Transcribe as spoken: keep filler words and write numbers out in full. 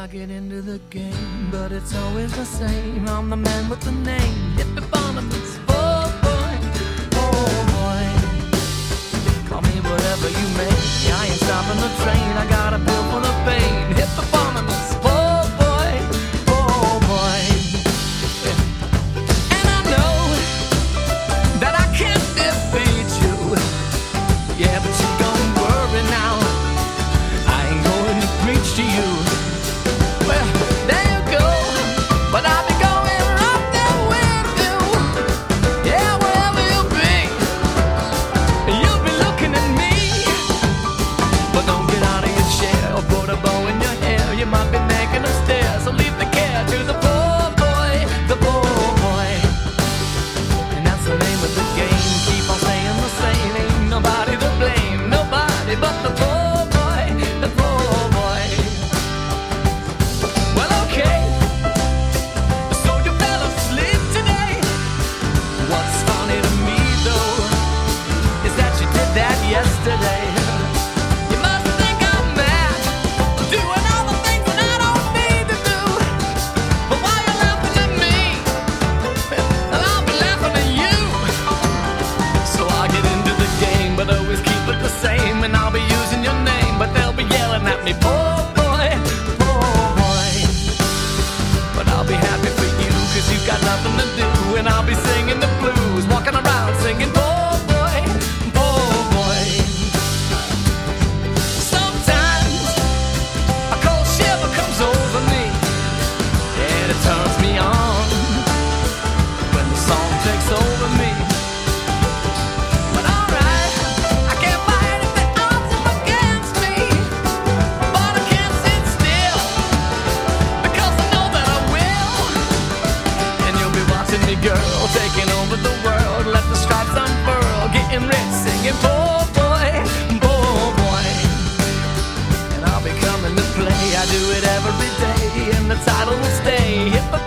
get into the game, but it's always the same. I'm the man with the name, Hippopotamus. Oh boy, oh boy. Call me whatever you may. I ain't stopping the train. I got a bill for the pain. Hippopotamus. Oh boy, oh boy. And I know that I can't defeat you. Yeah, but you don't worry now. I ain't going to preach to you. Well, there you go. But I'll be going right there with you. Yeah, wherever you'll be, you'll be looking at me. But don't get out of your chair or put a bow in your hair. You might be making a stare, so leave the care to the poor boy, the poor boy. And that's the name of the game. Keep on staying the same. Ain't nobody to blame, nobody but the poor boy, the poor boy. Well, okay, so you fell asleep today. What's funny to me though is that you did that yesterday. You must think I'm mad, doing all the things that I don't need to do. But why you laughing at me? And I'll be laughing at you. So I get into the game, but always keep it the same. And I'll be using your name, but they'll be yelling at me, poor boy, poor boy. But I'll be happy for you, cause you've got nothing to do. And I'll be singing the blues, walking around singing, poor boy, poor boy. Sometimes a cold shiver comes over me, and it turns me on when the song takes over me. But alright, I can't fight if the odds are against me. But I can't sit still, because I know that I will. And you'll be watching me, girl, taking over the world. Let the stripes unfurl, getting rich, singing, poor boy, poor boy. And I'll be coming to play. I do it every day, and the title will stay. Hippopotamus.